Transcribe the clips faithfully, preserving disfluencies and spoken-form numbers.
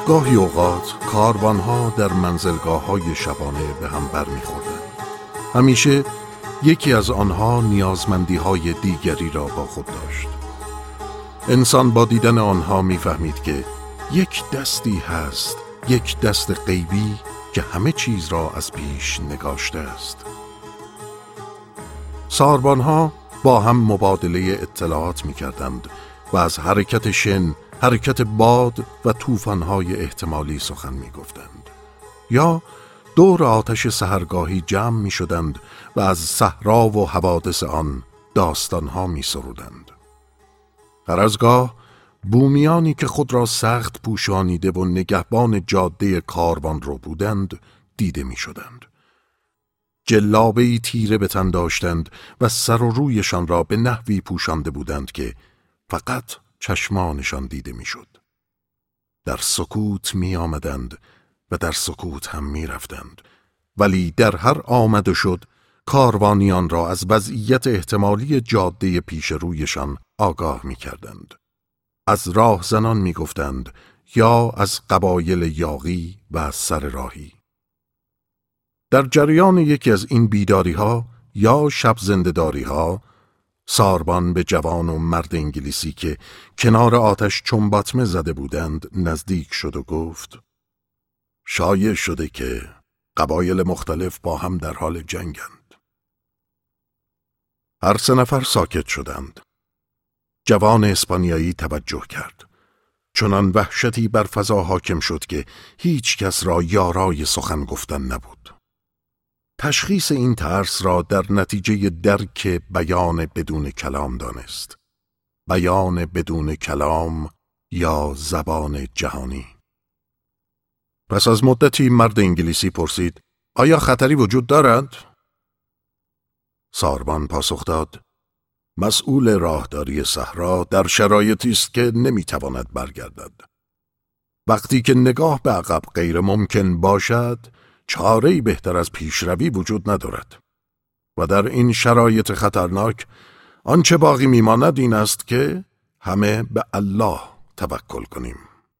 گاهی اوقات کاروانها در منزلگاه‌های شبانه به هم برمی‌خوردند. همیشه یکی از آنها نیازمندی‌های دیگری را با خود داشت. انسان با دیدن آنها می‌فهمید که یک دستی هست، یک دست غیبی که همه چیز را از پیش نگاشته است. ساربانها با هم مبادله اطلاعات می‌کردند و از حرکت شن، حرکت باد و طوفان‌های احتمالی سخن می‌گفتند. یا دور آتش سحرگاهی جمع می‌شدند و از صحرا و حوادث آن داستان‌ها می‌سرودند. هر از گاه بومیانی که خود را سخت پوشانیده و نگهبان جاده کاروان رو بودند دیده می‌شدند. جلابه‌ای تیره به تن داشتند و سر و رویشان را به نحوی پوشانده بودند که فقط چشمانشان دیده می‌شد. در سکوت می آمدند و در سکوت هم می رفتند، ولی در هر آمد و شد کاروانیان را از وضعیت احتمالی جاده پیش رویشان آگاه می کردند. از راه زنان می گفتند یا از قبایل یاغی و از سر راهی. در جریان یکی از این بیداری ها یا شب زنده‌داری ها، ساربان به جوان و مرد انگلیسی که کنار آتش چنباتمه زده بودند نزدیک شد و گفت: شایع شده که قبایل مختلف با هم در حال جنگند. هر سه نفر ساکت شدند. جوان اسپانیایی توجه کرد. چنان وحشتی بر فضا حاکم شد که هیچ کس را یارای سخن گفتن نبود. تشخیص این ترس را در نتیجه درک بیان بدون کلام دانست. بیان بدون کلام یا زبان جهانی. پس از مدتی مرد انگلیسی پرسید: آیا خطری وجود دارد؟ ساربان پاسخ داد: مسئول راهداری صحرا در شرایطی است که نمیتواند برگردد. وقتی که نگاه به عقب غیر ممکن باشد، چاره‌ای بهتر از پیشروی وجود ندارد. و در این شرایط خطرناک آنچه باقی میماند این است که همه به الله توکل کنیم.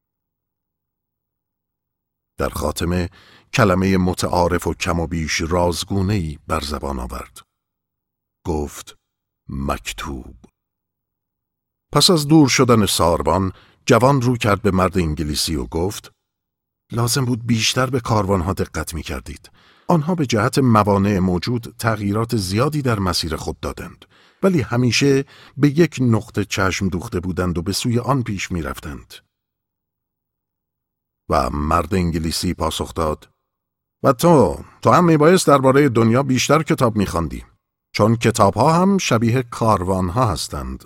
در خاتمه کلمه متعارف و کم و بیش رازگونه‌ای بر زبان آورد. گفت: مکتوب. پس از دور شدن ساربان، جوان رو کرد به مرد انگلیسی و گفت: لازم بود بیشتر به کاروانها دقت می کردید. آنها به جهت موانع موجود تغییرات زیادی در مسیر خود دادند، ولی همیشه به یک نقطه چشم دوخته بودند و به سوی آن پیش می رفتند. و مرد انگلیسی پاسخ داد: و تو تو هم می بایست درباره دنیا بیشتر کتاب می خواندی، چون کتابها هم شبیه کاروانها هستند.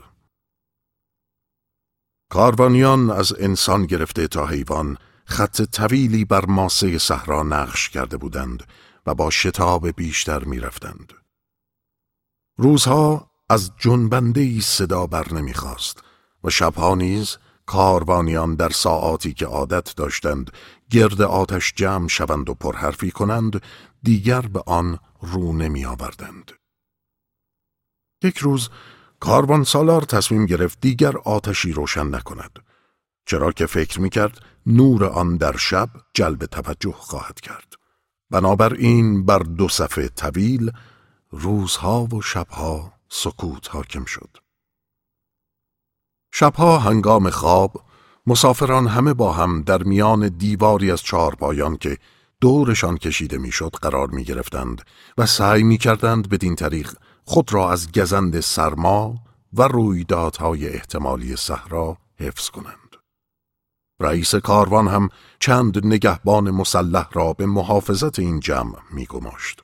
کاروانیان از انسان گرفته تا حیوان خط طویلی بر ماسه صحرا نقش کرده بودند و با شتاب بیشتر می رفتند. روزها از جنبنده‌ای صدا بر نمی خاست و شبها نیز کاروانیان در ساعاتی که عادت داشتند گرد آتش جمع شوند و پرحرفی کنند دیگر به آن رو نمی آوردند. یک روز کاروان سالار تصمیم گرفت دیگر آتشی روشن نکند، چرا که فکر می کرد نور آن در شب جلب توجه خواهد کرد. بنابراین بر دو صفحه طویل روزها و شبها سکوت حاکم شد. شبها هنگام خواب مسافران همه با هم در میان دیواری از چهارپایان که دورشان کشیده میشد قرار می گرفتند و سعی می کردند بدین طریق خود را از گزند سرما و رویدادهای احتمالی صحرا حفظ کنند. رئیس کاروان هم چند نگهبان مسلح را به محافظت این جمع می گماشت.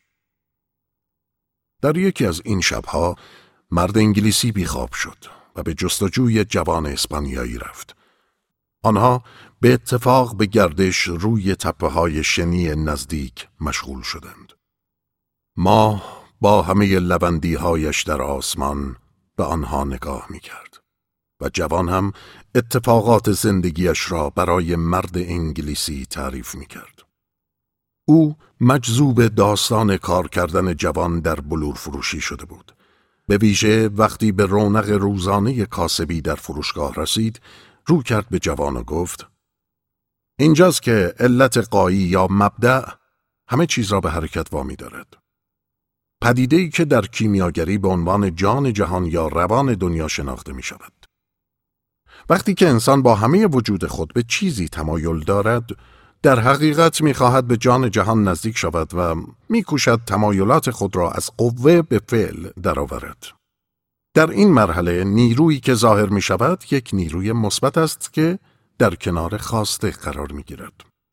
در یکی از این شبها مرد انگلیسی بیخواب شد و به جستجوی جوان اسپانیایی رفت. آنها به اتفاق به گردش روی تپه های شنی نزدیک مشغول شدند. ماه با همه لبندی هایش در آسمان به آنها نگاه می کرد و جوان هم اتفاقات زندگیش را برای مرد انگلیسی تعریف می کرد. او مجذوب داستان کار کردن جوان در بلور فروشی شده بود. به ویژه وقتی به رونق روزانه کاسبی در فروشگاه رسید، رو کرد به جوان و گفت: اینجاست که علت غایی یا مبدأ همه چیز را به حرکت وامی دارد. پدیده‌ای که در کیمیاگری به عنوان جان جهان یا روان دنیا شناخته می شود. وقتی که انسان با همه وجود خود به چیزی تمایل دارد، در حقیقت می خواهد به جان جهان نزدیک شود و می کوشد تمایلات خود را از قوه به فعل درآورد. در این مرحله نیرویی که ظاهر می شود یک نیروی مثبت است که در کنار خواسته قرار می گیرد.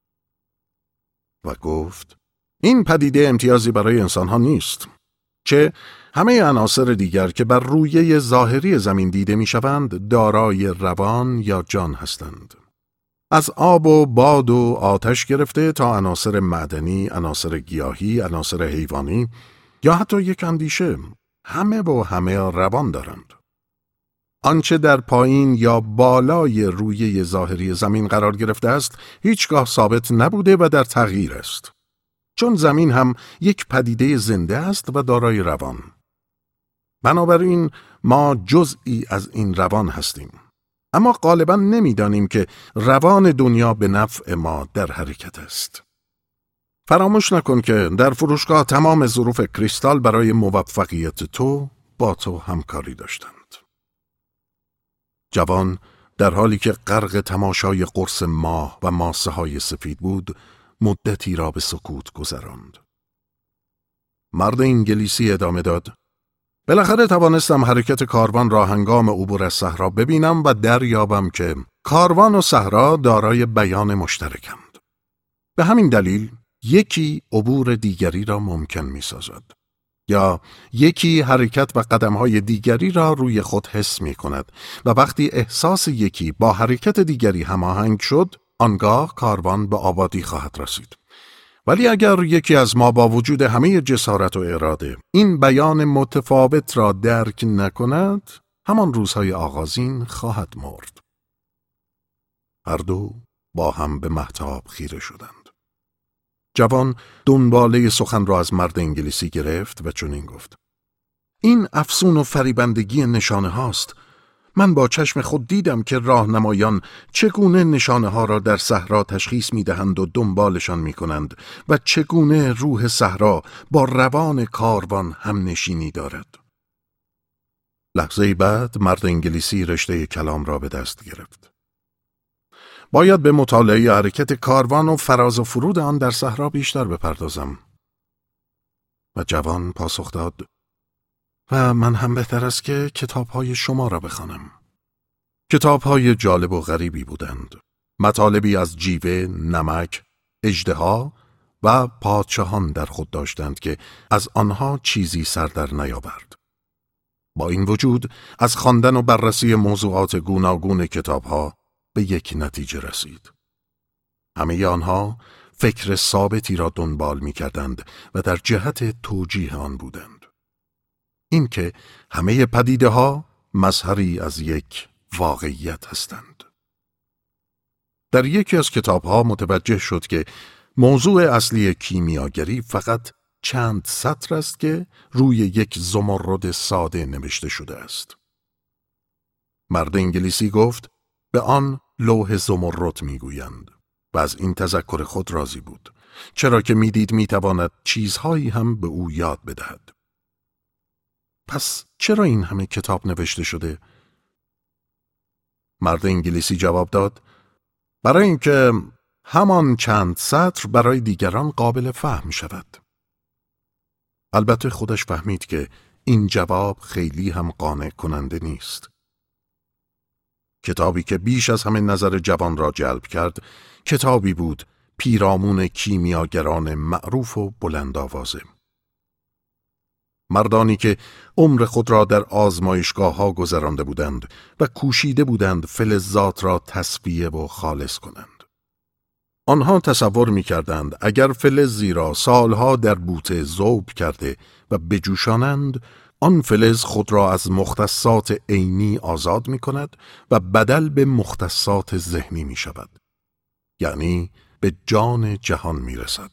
و گفت این پدیده امتیازی برای انسان ها نیست. چه همه عناصر دیگر که بر رویه ظاهری زمین دیده می شوند دارای روان یا جان هستند. از آب و باد و آتش گرفته تا عناصر معدنی، عناصر گیاهی، عناصر حیوانی یا حتی یک اندیشه، همه و همه روان دارند. آنچه در پایین یا بالای رویه ظاهری زمین قرار گرفته است، هیچگاه ثابت نبوده و در تغییر است. چون زمین هم یک پدیده زنده است و دارای روان. بنابراین ما جزئی از این روان هستیم. اما غالباً نمی‌دانیم که روان دنیا به نفع ما در حرکت است. فراموش نکن که در فروشگاه تمام ظروف کریستال برای موفقیت تو با تو همکاری داشتند. جوان در حالی که غرق تماشای قرص ماه و ماسه های سفید بود، مدتی را به سکوت گذراند. مرد انگلیسی ادامه داد: بالاخره توانستم حرکت کاروان را هنگام عبور از صحرا ببینم و دریابم که کاروان و صحرا دارای بیان مشترکند. به همین دلیل یکی عبور دیگری را ممکن می سازد. یا یکی حرکت و قدمهای دیگری را روی خود حس می کند و وقتی احساس یکی با حرکت دیگری هماهنگ شد، آنگاه کاروان به آبادی خواهد رسید. ولی اگر یکی از ما با وجود همه جسارت و اراده این بیان متفاوت را درک نکند، همان روزهای آغازین خواهد مرد. هر دو با هم به مهتاب خیره شدند. جوان دنباله سخن را از مرد انگلیسی گرفت و چنین گفت: این افسون و فریبندگی نشانه هاست. من با چشم خود دیدم که راهنمایان چگونه نشانه ها را در صحرا تشخیص می دهند و دنبالشان می کنند و چگونه روح صحرا با روان کاروان هم نشینی دارد. لحظه بعد مرد انگلیسی رشته کلام را به دست گرفت. باید به مطالعه حرکت کاروان و فراز و فرود آن در صحرا بیشتر بپردازم. و جوان پاسخ داد: و من هم بهتر است که کتاب‌های شما را بخوانم. کتاب‌های جالب و غریبی بودند. مطالبی از جیوه، نمک، اژدها و پادشاهان در خود داشتند که از آنها چیزی سر در نیاورد. با این وجود از خواندن و بررسی موضوعات گوناگون کتاب‌ها به یک نتیجه رسید. همه آنها فکر ثابتی را دنبال می‌کردند و در جهت توجیه آن بودند. این که همه پدیده ها مظهری از یک واقعیت هستند. در یکی از کتاب ها متوجه شد که موضوع اصلی کیمیاگری فقط چند سطر است که روی یک زمرد ساده نوشته شده است. مرد انگلیسی گفت به آن لوح زمرد میگویند و از این تذکر خود راضی بود، چرا که میدید میتواند چیزهایی هم به او یاد بدهد. پس چرا این همه کتاب نوشته شده؟ مرد انگلیسی جواب داد: برای اینکه همان چند سطر برای دیگران قابل فهم شود. البته خودش فهمید که این جواب خیلی هم قانع کننده نیست. کتابی که بیش از همه نظر جوان را جلب کرد، کتابی بود پیرامون کیمیاگران معروف و بلند آوازه. مردانی که عمر خود را در آزمایشگاه ها گذرانده بودند و کوشیده بودند فلزات را تصفیه و خالص کنند. آنها تصور می کردند اگر فلزی را سالها در بوته ذوب کرده و بجوشانند، آن فلز خود را از مختصات عینی آزاد می کند و بدل به مختصات ذهنی می شود. یعنی به جان جهان می رسد.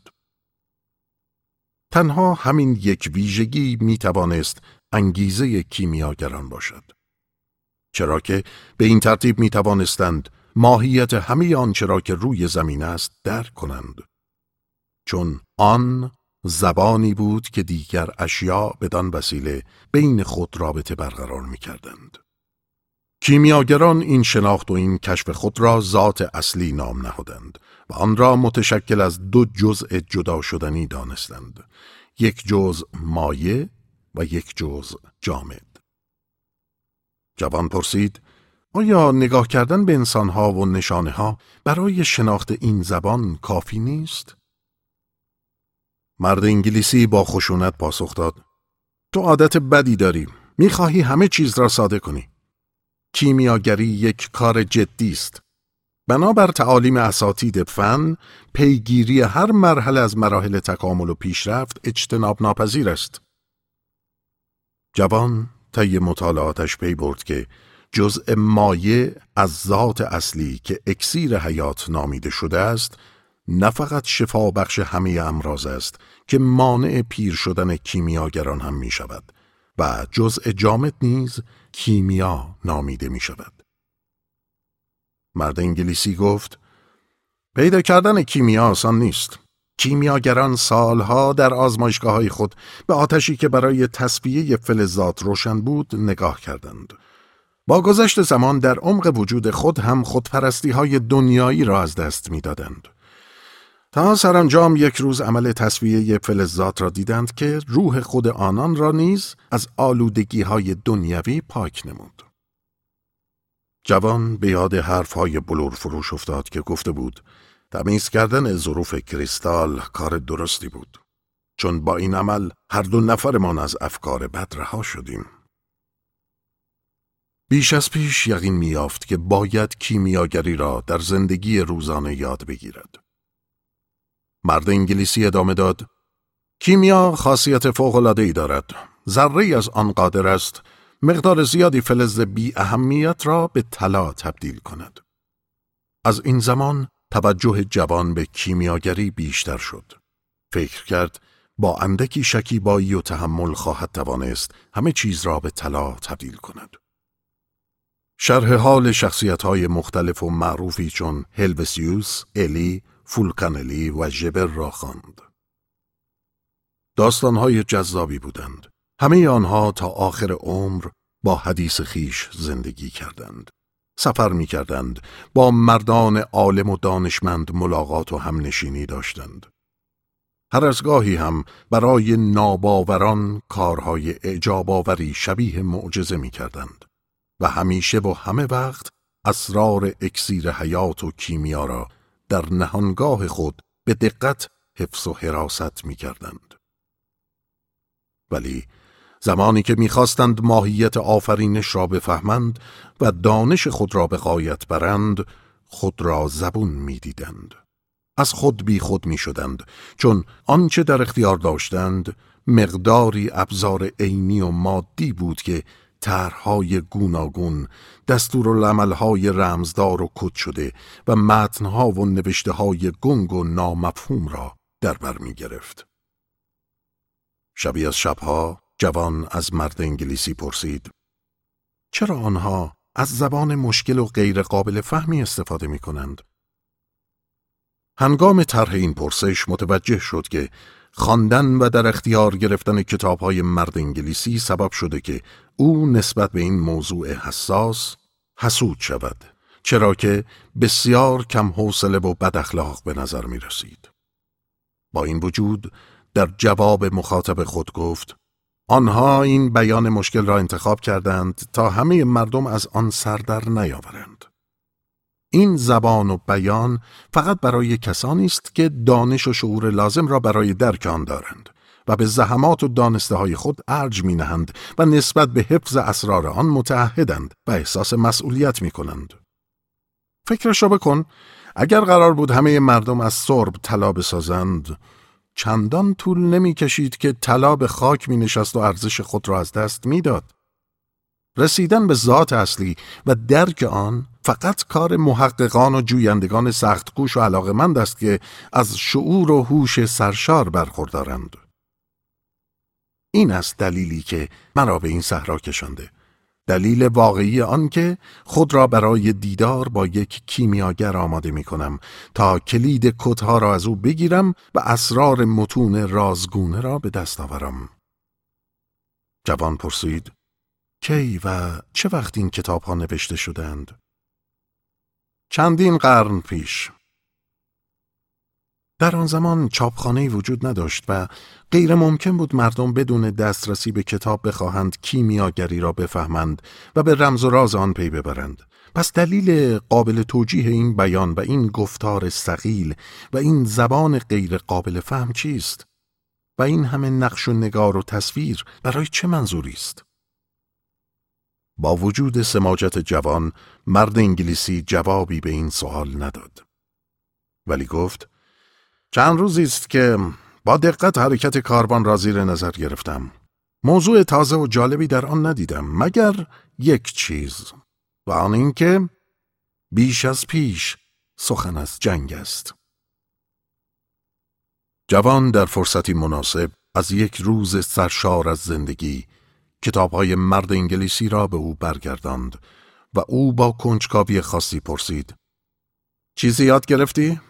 تنها همین یک ویژگی می توانست انگیزه کیمیاگران باشد. چرا که به این ترتیب می توانستند ماهیت همه آنچه را که روی زمین است درک کنند، چون آن زبانی بود که دیگر اشیاء بدان وسیله بین خود رابطه برقرار می کردند. کیمیاگران این شناخت و این کشف خود را ذات اصلی نام نهادند و آن را متشکل از دو جزء جدا شدنی دانستند، یک جزء مایع و یک جزء جامد. جوان پرسید: آیا نگاه کردن به انسانها و نشانه ها برای شناخت این زبان کافی نیست؟ مرد انگلیسی با خشونت پاسخ داد: تو عادت بدی داری، میخواهی همه چیز را ساده کنی. کیمیاگری یک کار جدی است. بنابر تعالیم اساتید فن، پیگیری هر مرحله از مراحل تکامل و پیشرفت اجتناب ناپذیر است. جوان طی مطالعاتش پی برد که جزء مایع از ذات اصلی که اکسیر حیات نامیده شده است، نه فقط شفا بخش همه امراض است که مانع پیر شدن کیمیاگران هم می شود و جزء جامد نیز کیمیا نامیده می شود. مرد انگلیسی گفت: پیدا کردن کیمیا آسان نیست. کیمیاگران سالها در آزمایشگاه‌های خود به آتشی که برای تصفیه فلزات روشن بود نگاه کردند. با گذشت زمان در عمق وجود خود هم خودپرستی‌های دنیایی را از دست می‌دادند. تا سرانجام یک روز عمل تصفیه فلزات را دیدند که روح خود آنان را نیز از آلودگی‌های دنیوی پاک نمود. جوان به یاد حرف‌های بلور فروش افتاد که گفته بود تمیز کردن ظروف کریستال کار درستی بود، چون با این عمل هر دو نفرمان از افکار بد رها شدیم. بیش از پیش یقین می‌یافت که باید کیمیاگری را در زندگی روزانه یاد بگیرد. مرد انگلیسی ادامه داد: کیمیا خاصیت فوق‌العاده‌ای دارد. ذره‌ای از آن قادر است مقدار زیادی فلز بی اهمیت را به طلا تبدیل کند. از این زمان توجه جوان به کیمیاگری بیشتر شد. فکر کرد با اندکی شکیبایی و تحمل خواهد توانست همه چیز را به طلا تبدیل کند. شرح حال شخصیت‌های مختلف و معروفی چون هلوسیوس، الی، فولکانلی و ژبر را خواند. داستان‌های جذابی بودند. همه آنها تا آخر عمر با حدیث خیش زندگی کردند. سفر می کردند، با مردان عالم و دانشمند ملاقات و همنشینی داشتند. هر از گاهی هم برای ناباوران کارهای اعجاب آوری شبیه معجزه می کردند و همیشه و همه وقت اسرار اکسیر حیات و کیمیا را در نهانگاه خود به دقت حفظ و حراست می کردند. ولی زمانی که می‌خواستند ماهیت آفرینش را بفهمند و دانش خود را به غایت برند، خود را زبون می‌دیدند. از خود بی خود می‌شدند، چون آنچه در اختیار داشتند مقداری ابزار عینی و مادی بود که طرح‌های گوناگون، دستورالعمل‌های رمزدار و کد شده و متن‌ها و نوشته‌های گنگ و نامفهوم را در بر می‌گرفت. شبی از شب‌ها جوان از مرد انگلیسی پرسید: چرا آنها از زبان مشکل و غیر قابل فهمی استفاده می کنند؟ هنگام طرح این پرسش متوجه شد که خواندن و در اختیار گرفتن کتاب‌های مرد انگلیسی سبب شده که او نسبت به این موضوع حساس حسود شود، چرا که بسیار کم حوصله و بد اخلاق به نظر می رسید. با این وجود در جواب مخاطب خود گفت: آنها این بیان مشکل را انتخاب کردند تا همه مردم از آن سر در نیاورند. این زبان و بیان فقط برای کسانی است که دانش و شعور لازم را برای درک آن دارند و به زحمات و دانسته های خود ارج می نهند و نسبت به حفظ اسرار آن متعهدند و احساس مسئولیت می کنند. فکرش را بکن، اگر قرار بود همه مردم از سرب طلا بسازند، چندان طول نمی کشید که طلا به خاک می نشست و ارزش خود را از دست می داد. رسیدن به ذات اصلی و درک آن فقط کار محققان و جویندگان سخت‌کوش و علاقمند است که از شعور و هوش سرشار برخوردارند. این است دلیلی که مرا به این صحرا کشانده. دلیل واقعی آن که خود را برای دیدار با یک کیمیاگر آماده می کنم تا کلید کدها را از او بگیرم و اسرار متون رازگونه را به دست آورم. جوان پرسید: کی و چه وقت این کتاب ها نوشته شدند؟ چندین قرن پیش. در آن زمان چاپخانه‌ای وجود نداشت و غیر ممکن بود مردم بدون دسترسی به کتاب بخواهند کیمیاگری را بفهمند و به رمز و راز آن پی ببرند. پس دلیل قابل توجیه این بیان و این گفتار ثقیل و این زبان غیر قابل فهم چیست؟ و این همه نقش و نگار و تصویر برای چه منظوری است؟ با وجود سماجت جوان، مرد انگلیسی جوابی به این سوال نداد. ولی گفت: چند روزی است که با دقت حرکت کاروان را زیر نظر گرفتم. موضوع تازه و جالبی در آن ندیدم مگر یک چیز، و آن این که بیش از پیش سخن از جنگ است. جوان در فرصتی مناسب از یک روز سرشار از زندگی کتاب‌های مرد انگلیسی را به او برگرداند و او با کنجکاوی خاصی پرسید: چیزی یاد گرفتی؟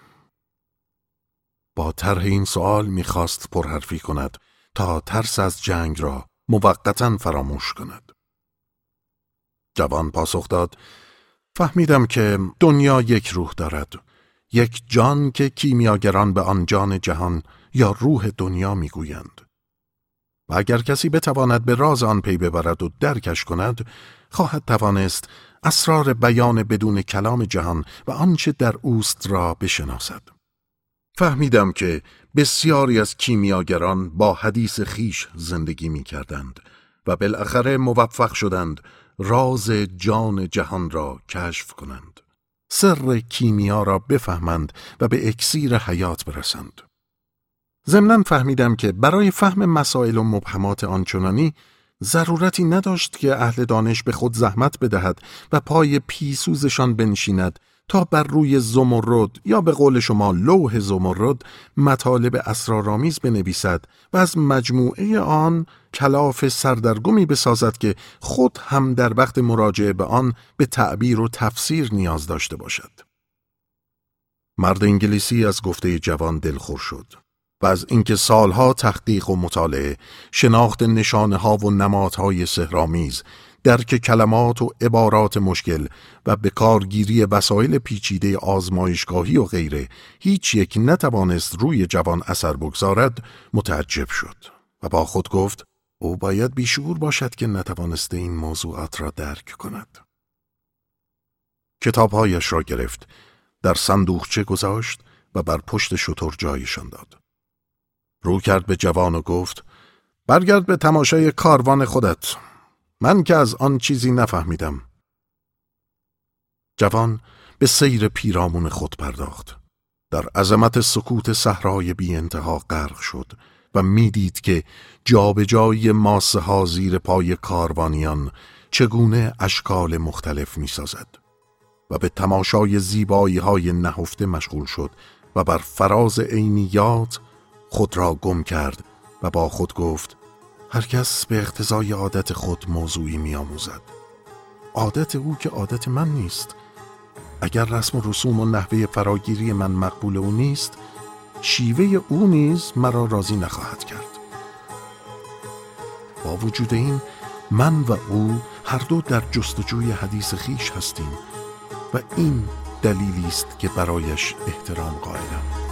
با طرح این سوال می‌خواست پرحرفی کند تا ترس از جنگ را موقتاً فراموش کند. جوان پاسخ داد: فهمیدم که دنیا یک روح دارد، یک جان که کیمیاگران به آن جان جهان یا روح دنیا میگویند. و اگر کسی بتواند به راز آن پی ببرد و درکش کند، خواهد توانست اسرار بیان بدون کلام جهان و آنچه در اوست را بشناسد. فهمیدم که بسیاری از کیمیاگران با حدیث خیش زندگی می کردند و بالاخره موفق شدند راز جان جهان را کشف کنند، سر کیمیا را بفهمند و به اکسیر حیات برسند. ضمناً فهمیدم که برای فهم مسائل و مبهمات آنچنانی ضرورتی نداشت که اهل دانش به خود زحمت بدهد و پای پیسوزشان بنشیند تا بر روی زمرد یا به قول شما لوح زمرد مطالب اسرارآمیز بنویسد و از مجموعه آن کلاف سردرگمی بسازد که خود هم در وقت مراجعه به آن به تعبیر و تفسیر نیاز داشته باشد. مرد انگلیسی از گفته جوان دلخور شد و از اینکه سالها تحقیق و مطالعه، شناخت نشانه‌ها و نمادهای سحرآمیز، درک کلمات و عبارات مشکل و به کارگیری وسایل پیچیده آزمایشگاهی و غیره هیچ یک نتوانست روی جوان اثر بگذارد، متعجب شد و با خود گفت: او باید بیشعور باشد که نتوانسته این موضوعات را درک کند. کتابهایش را گرفت، در صندوقچه گذاشت و بر پشت شتر جایشان داد. رو کرد به جوان و گفت: برگرد به تماشای کاروان خودت، من که از آن چیزی نفهمیدم. جوان به سیر پیرامون خود پرداخت. در عظمت سکوت صحرای بی انتها غرق شد و میدید که جابجایی ماسه ها زیر پای کاروانیان چگونه اشکال مختلف می سازد و به تماشای زیبایی های نهفته مشغول شد و بر فراز عینیات خود را گم کرد و با خود گفت: هر کس به اقتضای عادت خود موضوعی می آموزد. عادت او که عادت من نیست. اگر رسم و رسوم و نحوه فراگیری من مقبول او نیست، شیوه او نیز مرا راضی نخواهد کرد. با وجود این، من و او هر دو در جستجوی حدیث خیش هستیم و این دلیلی است که برایش احترام قائلم.